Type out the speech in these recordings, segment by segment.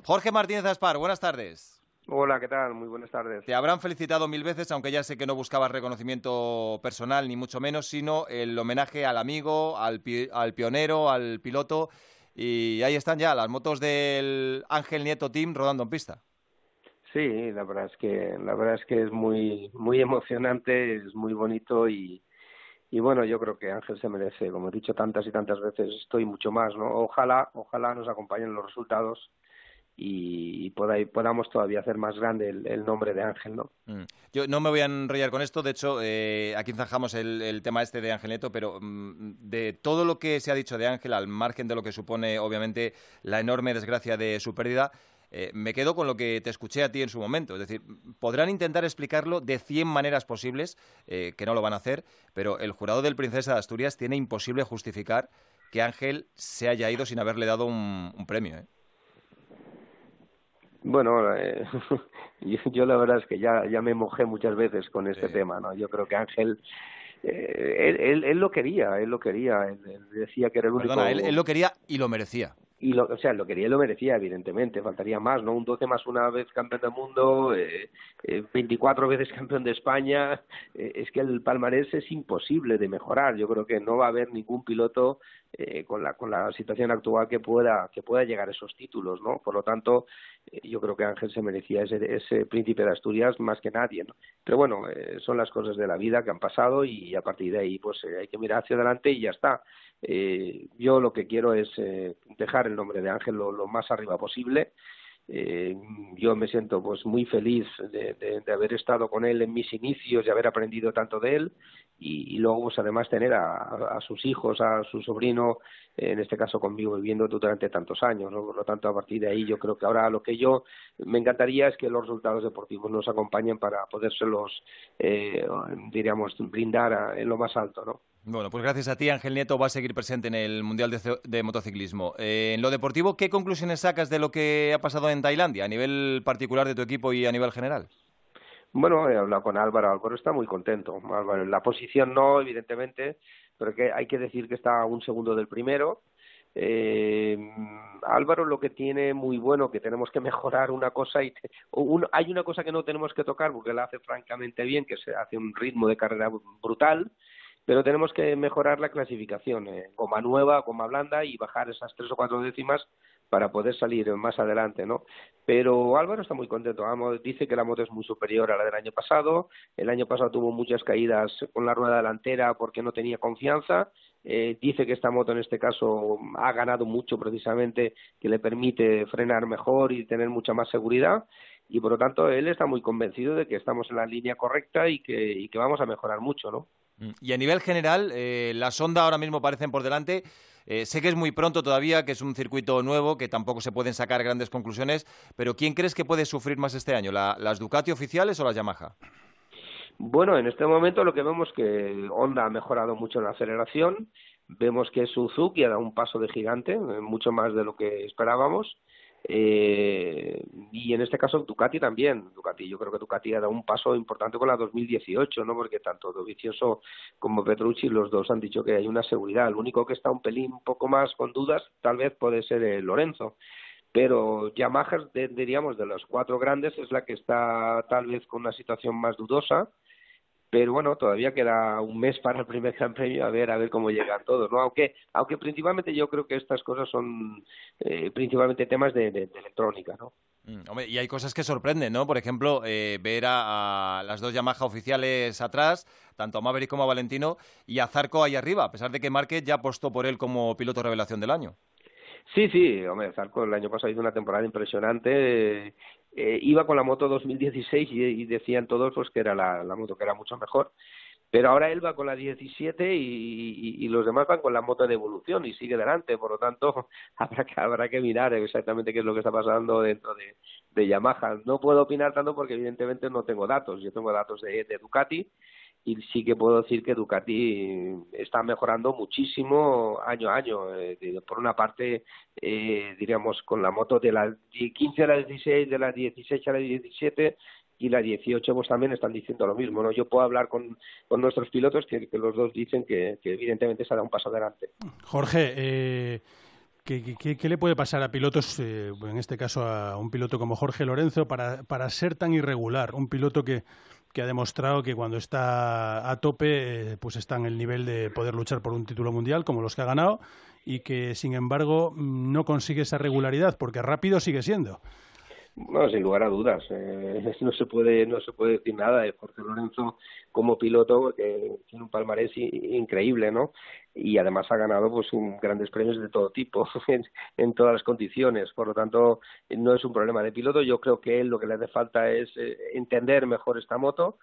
Jorge Martínez Aspar, buenas tardes. Hola, ¿qué tal? Muy buenas tardes. Te habrán felicitado 1000 veces, aunque ya sé que no buscabas reconocimiento personal, ni mucho menos, sino el homenaje al amigo, al pionero, al piloto. Y ahí están ya las motos del Ángel Nieto Team rodando en pista. Sí, la verdad es que es muy emocionante, es muy bonito y bueno, yo creo que Ángel se merece, como he dicho tantas y tantas veces, esto y mucho más, ¿no? Ojalá nos acompañen los resultados y podamos todavía hacer más grande el nombre de Ángel, ¿no? Yo no me voy a enrollar con esto, de hecho, aquí zanjamos el tema este de Ángel Nieto, pero de todo lo que se ha dicho de Ángel, al margen de lo que supone, obviamente, la enorme desgracia de su pérdida, me quedo con lo que te escuché a ti en su momento. Es decir, podrán intentar explicarlo de 100 maneras posibles, que no lo van a hacer, pero el jurado del Princesa de Asturias tiene imposible justificar que Ángel se haya ido sin haberle dado un premio, ¿eh? Bueno, yo la verdad es que ya me mojé muchas veces con este Sí. tema, ¿no? Yo creo que Ángel, él lo quería, él decía que era el Perdona, él único. lo quería y lo merecía. O sea, lo quería y lo merecía, evidentemente, faltaría más, ¿no? Un 12 más una vez campeón del mundo, 24 veces campeón de España, es que el palmarés es imposible de mejorar. Yo creo que no va a haber ningún piloto con la situación actual que pueda llegar a esos títulos, ¿no? Por lo tanto, yo creo que Ángel se merecía ese príncipe de Asturias más que nadie, ¿no? Pero bueno, son las cosas de la vida que han pasado y a partir de ahí pues hay que mirar hacia adelante y ya está. Yo lo que quiero es dejar el nombre de Ángel lo más arriba posible. Eh, yo me siento pues muy feliz de haber estado con él en mis inicios y haber aprendido tanto de él y luego pues además tener a sus hijos, a su sobrino, en este caso conmigo viviendo durante tantos años, ¿no? Por lo tanto, a partir de ahí yo creo que ahora lo que yo me encantaría es que los resultados deportivos nos acompañen para podérselos, diríamos, brindar en lo más alto, ¿no? Bueno, pues gracias a ti, Ángel Nieto va a seguir presente en el Mundial de Motociclismo. En lo deportivo, ¿qué conclusiones sacas de lo que ha pasado en Tailandia, a nivel particular de tu equipo y a nivel general? Bueno, he hablado con Álvaro está muy contento. Álvaro, en la posición no, evidentemente, pero que hay que decir que está a un segundo del primero. Eh, Álvaro lo que tiene muy bueno, que tenemos que mejorar una cosa, hay una cosa que no tenemos que tocar porque la hace francamente bien, que se hace un ritmo de carrera brutal, pero tenemos que mejorar la clasificación, goma nueva, goma blanda y bajar esas 3 o 4 décimas para poder salir más adelante, ¿no? Pero Álvaro está muy contento, dice que la moto es muy superior a la del año pasado. El año pasado tuvo muchas caídas con la rueda delantera porque no tenía confianza. Dice que esta moto en este caso ha ganado mucho precisamente, que le permite frenar mejor y tener mucha más seguridad y por lo tanto él está muy convencido de que estamos en la línea correcta y que vamos a mejorar mucho, ¿no? Y a nivel general, las Honda ahora mismo parecen por delante. Sé que es muy pronto todavía, que es un circuito nuevo, que tampoco se pueden sacar grandes conclusiones, pero ¿quién crees que puede sufrir más este año? ¿Las Ducati oficiales o las Yamaha? Bueno, en este momento lo que vemos es que Honda ha mejorado mucho en la aceleración, vemos que Suzuki ha dado un paso de gigante, mucho más de lo que esperábamos, y en este caso Ducati también. Yo creo que Ducati ha dado un paso importante con la 2018, ¿no? Porque tanto Dovizioso como Petrucci, los dos han dicho que hay una seguridad. El único que está un poco más con dudas, tal vez puede ser Lorenzo. Pero Yamaha, diríamos, de los cuatro grandes, es la que está tal vez con una situación más dudosa, pero bueno, todavía queda un mes para el primer Gran Premio, a ver cómo llegan todos, ¿no? Aunque principalmente yo creo que estas cosas son principalmente temas de electrónica, ¿no? Hombre, y hay cosas que sorprenden, ¿no? Por ejemplo, ver a las dos Yamaha oficiales atrás, tanto a Maverick como a Valentino, y a Zarco ahí arriba, a pesar de que Márquez ya apostó por él como piloto revelación del año. Sí, hombre, Zarco el año pasado hizo una temporada impresionante, iba con la moto 2016 y decían todos pues que era la moto que era mucho mejor. Pero ahora él va con la 17 y los demás van con la moto de evolución y sigue delante. Por lo tanto, habrá que mirar exactamente qué es lo que está pasando dentro de Yamaha. No puedo opinar tanto porque evidentemente no tengo datos. Yo tengo datos de Ducati y sí que puedo decir que Ducati está mejorando muchísimo año a año. Por una parte, diríamos, con la moto de la 15 a la 16, de la 16 a la 17 y la 18 pues también están diciendo lo mismo, ¿no? Yo puedo hablar con nuestros pilotos que los dos dicen que evidentemente se ha dado un paso adelante. Jorge, ¿Qué le puede pasar a pilotos, en este caso a un piloto como Jorge Lorenzo, para ser tan irregular? Un piloto que ha demostrado que cuando está a tope pues está en el nivel de poder luchar por un título mundial como los que ha ganado, y que sin embargo no consigue esa regularidad, porque rápido sigue siendo. No, sin lugar a dudas. No se puede decir nada de Jorge Lorenzo como piloto, porque tiene un palmarés increíble, ¿no? Y además ha ganado pues grandes premios de todo tipo en todas las condiciones. Por lo tanto, no es un problema de piloto. Yo creo que él lo que le hace falta es entender mejor esta moto.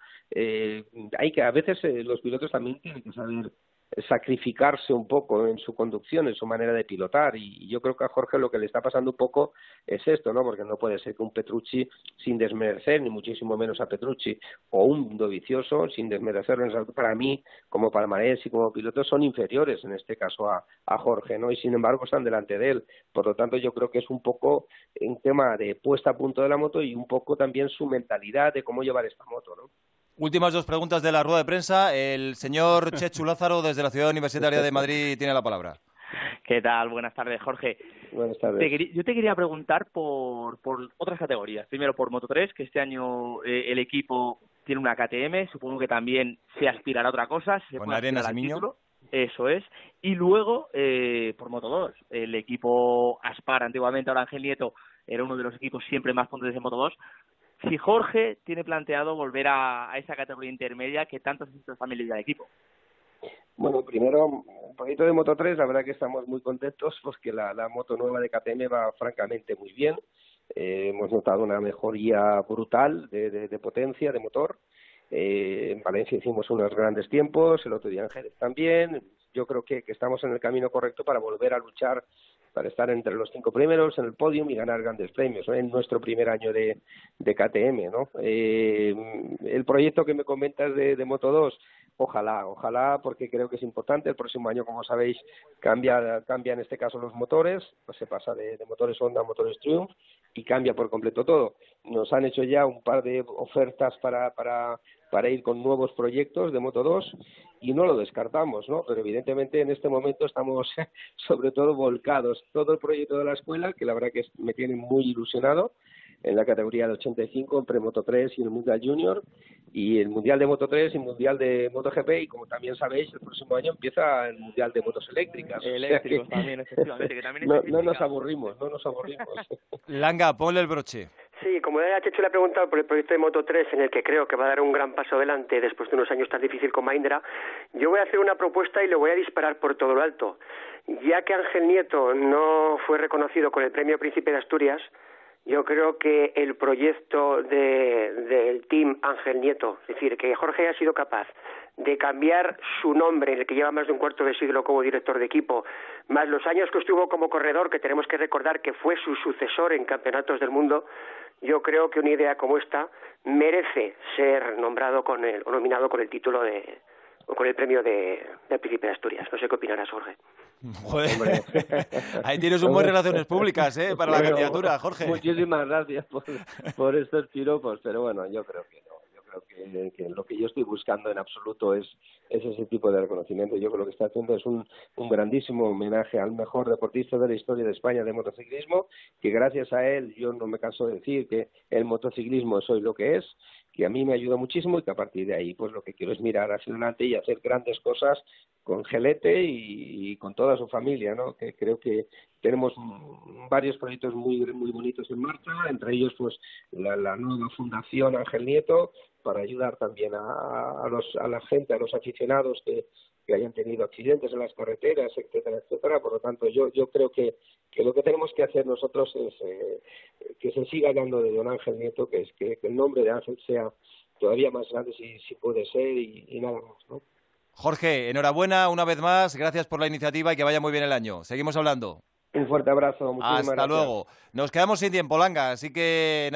A veces los pilotos también tienen que saber sacrificarse un poco en su conducción, en su manera de pilotar, y yo creo que a Jorge lo que le está pasando un poco es esto, ¿no? Porque no puede ser que un Petrucci, sin desmerecer ni muchísimo menos a Petrucci, o un Dovizioso, sin desmerecerlo, para mí como palmarés y como piloto son inferiores en este caso a Jorge, ¿no? Y sin embargo están delante de él. Por lo tanto, yo creo que es un poco un tema de puesta a punto de la moto y un poco también su mentalidad de cómo llevar esta moto, ¿no? Últimas dos preguntas de la rueda de prensa. El señor Chechu Lázaro, desde la Ciudad Universitaria de Madrid, tiene la palabra. ¿Qué tal? Buenas tardes, Jorge. Buenas tardes. Yo te quería preguntar por otras categorías. Primero por Moto3, que este año el equipo tiene una KTM. Supongo que también se aspirará a otra cosa. Con Arenas y Miño. Eso es. Y luego por Moto2. El equipo Aspar, antiguamente, ahora Ángel Nieto, era uno de los equipos siempre más potentes en Moto2. Si Jorge tiene planteado volver a esa categoría intermedia que tanto necesita la familia del equipo. Bueno, primero, el proyecto de Moto3, la verdad que estamos muy contentos porque la moto nueva de KTM va francamente muy bien. Hemos notado una mejoría brutal de potencia, de motor. En Valencia hicimos unos grandes tiempos, el otro día en Jerez también. Yo creo que estamos en el camino correcto para volver a luchar, para estar entre los 5 primeros en el podium y ganar grandes premios, ¿no? En nuestro primer año de KTM, ¿no? El proyecto que me comentas de Moto2, ojalá, porque creo que es importante. El próximo año, como sabéis, cambia en este caso los motores, pues se pasa de motores Honda a motores Triumph y cambia por completo todo. Nos han hecho ya un par de ofertas para ir con nuevos proyectos de Moto2 y no lo descartamos, ¿no? Pero evidentemente en este momento estamos sobre todo volcados. Todo el proyecto de la escuela, que la verdad que me tiene muy ilusionado, en la categoría de 85, entre Moto3 y el Mundial Junior, y el Mundial de Moto3 y el Mundial de MotoGP, y como también sabéis, el próximo año empieza el Mundial de motos eléctricas. Eléctricos también, efectivamente, que también no nos aburrimos. Langa, ponle el broche. Sí, como ya Chechu le ha preguntado por el proyecto de Moto3, en el que creo que va a dar un gran paso adelante después de unos años tan difícil con Mahindra, yo voy a hacer una propuesta y le voy a disparar por todo lo alto. Ya que Ángel Nieto no fue reconocido con el Premio Príncipe de Asturias, yo creo que el proyecto del Team Ángel Nieto, es decir, que Jorge haya sido capaz de cambiar su nombre, en el que lleva más de un cuarto de siglo como director de equipo, más los años que estuvo como corredor, que tenemos que recordar que fue su sucesor en campeonatos del mundo, yo creo que una idea como esta merece ser nombrado o nominado con el título o con el premio de Príncipe de Asturias. No sé qué opinarás, Jorge. Joder, ahí tienes un buen relaciones públicas, para la candidatura, Jorge. Muchísimas gracias por estos piropos, pero bueno, yo creo que no. Yo creo que lo que yo estoy buscando en absoluto es ese tipo de reconocimiento. Yo creo que está haciendo es un grandísimo homenaje al mejor deportista de la historia de España de motociclismo, que gracias a él, yo no me canso de decir que el motociclismo es hoy lo que es, que a mí me ayuda muchísimo y que a partir de ahí pues lo que quiero es mirar hacia adelante y hacer grandes cosas con Gelete y con toda su familia, ¿no? Que creo que tenemos varios proyectos muy bonitos en marcha, entre ellos pues la nueva Fundación Ángel Nieto, para ayudar también a la gente, a los aficionados que hayan tenido accidentes en las carreteras, etcétera, etcétera. Por lo tanto, yo creo que lo que tenemos que hacer nosotros es que se siga hablando de don Ángel Nieto, que es que el nombre de Ángel sea todavía más grande si puede ser y nada más, ¿no? Jorge, enhorabuena una vez más, gracias por la iniciativa y que vaya muy bien el año. Seguimos hablando. Un fuerte abrazo. Muchísimas gracias. Hasta luego. Nos quedamos sin tiempo, Langa, así que